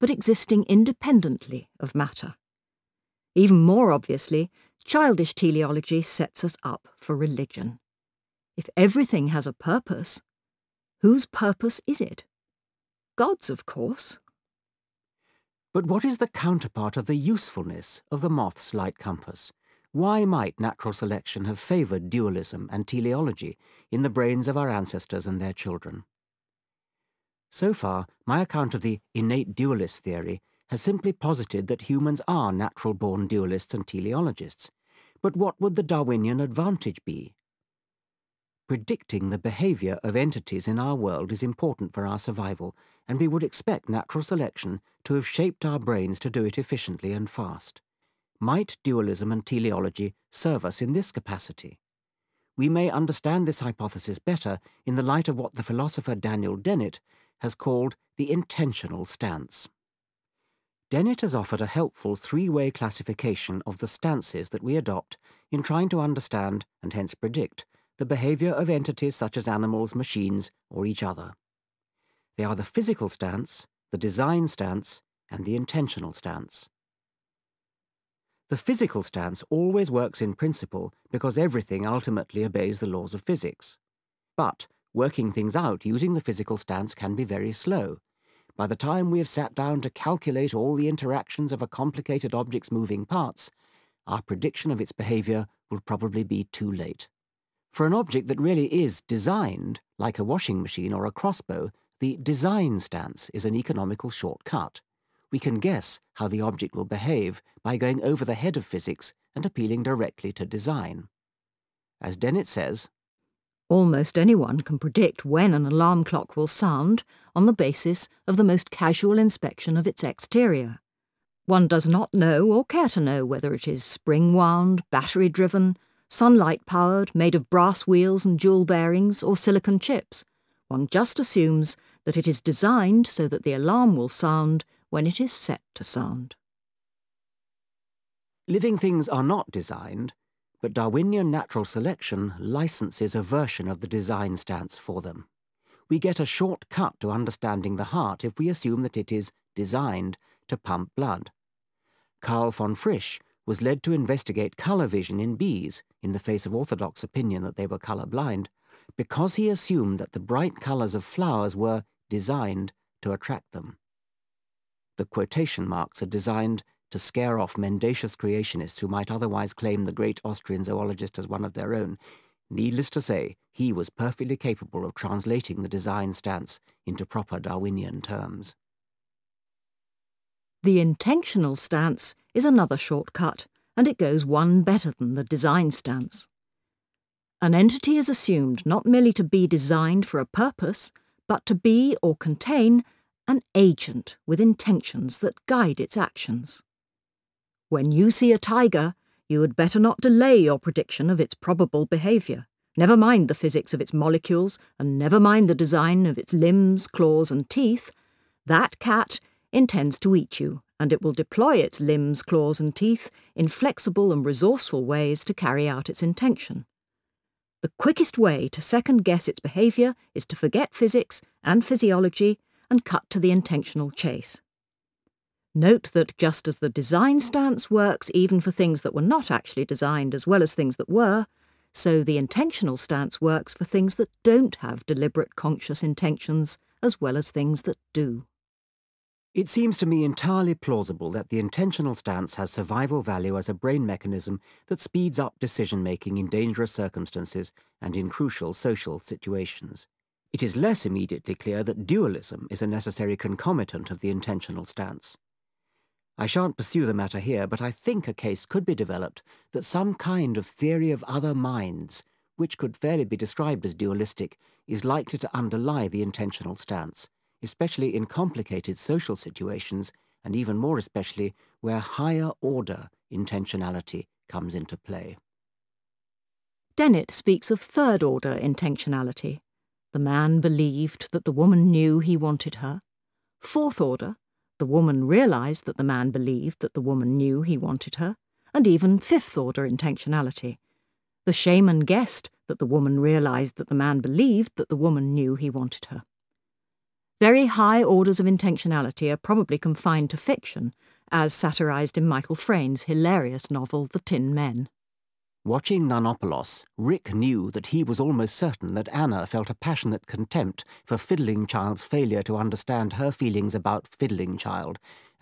but existing independently of matter. Even more obviously, childish teleology sets us up for religion. If everything has a purpose, whose purpose is it? God's, of course. But what is the counterpart of the usefulness of the moth's light compass? Why might natural selection have favoured dualism and teleology in the brains of our ancestors and their children? So far, my account of the innate dualist theory has simply posited that humans are natural-born dualists and teleologists. But what would the Darwinian advantage be? Predicting the behaviour of entities in our world is important for our survival, and we would expect natural selection to have shaped our brains to do it efficiently and fast. Might dualism and teleology serve us in this capacity? We may understand this hypothesis better in the light of what the philosopher Daniel Dennett has called the intentional stance. Dennett has offered a helpful three-way classification of the stances that we adopt in trying to understand, and hence predict, the behaviour of entities such as animals, machines, or each other. They are the physical stance, the design stance, and the intentional stance. The physical stance always works in principle because everything ultimately obeys the laws of physics. But working things out using the physical stance can be very slow. By the time we have sat down to calculate all the interactions of a complicated object's moving parts, our prediction of its behaviour will probably be too late. For an object that really is designed, like a washing machine or a crossbow, the design stance is an economical shortcut. We can guess how the object will behave by going over the head of physics and appealing directly to design. As Dennett says, almost anyone can predict when an alarm clock will sound on the basis of the most casual inspection of its exterior. One does not know or care to know whether it is spring-wound, battery-driven, sunlight-powered, made of brass wheels and jewel bearings, or silicon chips. One just assumes that it is designed so that the alarm will sound when it is set to sound. Living things are not designed, but Darwinian natural selection licenses a version of the design stance for them. We get a short cut to understanding the heart if we assume that it is designed to pump blood. Carl von Frisch was led to investigate colour vision in bees, in the face of orthodox opinion that they were colour-blind, because he assumed that the bright colours of flowers were designed to attract them. The quotation marks are designed to scare off mendacious creationists who might otherwise claim the great Austrian zoologist as one of their own. Needless to say, he was perfectly capable of translating the design stance into proper Darwinian terms. The intentional stance is another shortcut, and it goes one better than the design stance. An entity is assumed not merely to be designed for a purpose, but to be or contain an agent with intentions that guide its actions. When you see a tiger, you had better not delay your prediction of its probable behaviour. Never mind the physics of its molecules, and never mind the design of its limbs, claws, and teeth. That cat intends to eat you, and it will deploy its limbs, claws, and teeth in flexible and resourceful ways to carry out its intention. The quickest way to second-guess its behaviour is to forget physics and physiology and cut to the intentional chase. Note that just as the design stance works even for things that were not actually designed as well as things that were, so the intentional stance works for things that don't have deliberate conscious intentions as well as things that do. It seems to me entirely plausible that the intentional stance has survival value as a brain mechanism that speeds up decision-making in dangerous circumstances and in crucial social situations. It is less immediately clear that dualism is a necessary concomitant of the intentional stance. I shan't pursue the matter here, but I think a case could be developed that some kind of theory of other minds, which could fairly be described as dualistic, is likely to underlie the intentional stance, especially in complicated social situations, and even more especially where higher-order intentionality comes into play. Dennett speaks of third-order intentionality. The man believed that the woman knew he wanted her. Fourth order, the woman realised that the man believed that the woman knew he wanted her. And even fifth-order intentionality. The shaman guessed that the woman realised that the man believed that the woman knew he wanted her. Very high orders of intentionality are probably confined to fiction, as satirised in Michael Frayn's hilarious novel The Tin Men. Watching Nonopoulos, Rick knew that he was almost certain that Anna felt a passionate contempt for Fiddling Child's failure to understand her feelings about Fiddling Child,